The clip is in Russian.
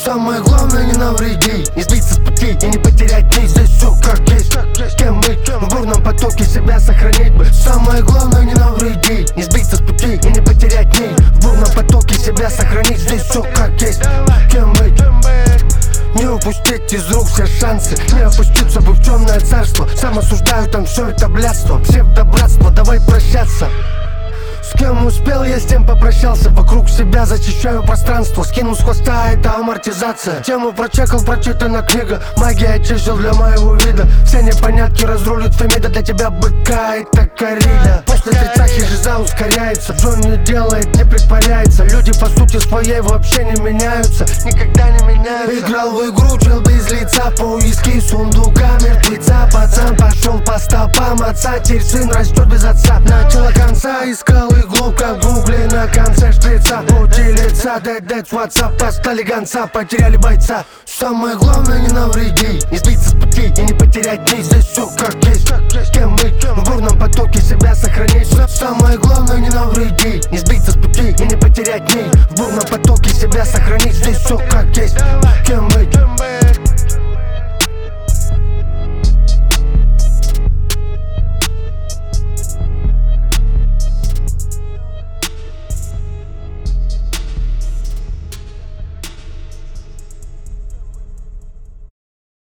Самое главное не навреди, не сбиться с пути и не потерять нить. Здесь все как есть, кем быть, в бурном потоке себя сохранить бы. Самое главное не навреди, не сбиться с пути и не потерять нить. В бурном потоке себя сохранить. Здесь все как есть, кем быть. Не упустить из рук все шансы, не опуститься бы в темное царство. Сам осуждаю там все это блядство, псевдобратство, давай прощаться. С кем успел, я с тем попрощался. Вокруг себя зачищаю пространство. Скинул с хвоста, это амортизация. Тему прочекал, прочитана книга. Магия чисел для моего вида. Все непонятки разрулит Фемида. Для тебя быка это коррида. После тридцахи жиза ускоряется. Джон не делает, не притворяется. Люди по сути своей вообще не меняются. Никогда не меняются. Играл в игру, чел без лица. По уиски, сундука, мертвеца. Пацан пошел по стопам отца. Теперь сын растет без отца. Начало конца искал иглу, как в гугле на конце шприца. Пути лица, дэд, WhatsApp, постали гонца, потеряли бойца. Самое главное не навреди, не сбиться с пути и не потерять нить. Здесь все как есть, кем быть, в бурном потоке себя сохранить. Самое главное не навреди, не сбиться с пути и не потерять нить. В бурном потоке себя сохранить. Здесь все как есть, кем быть.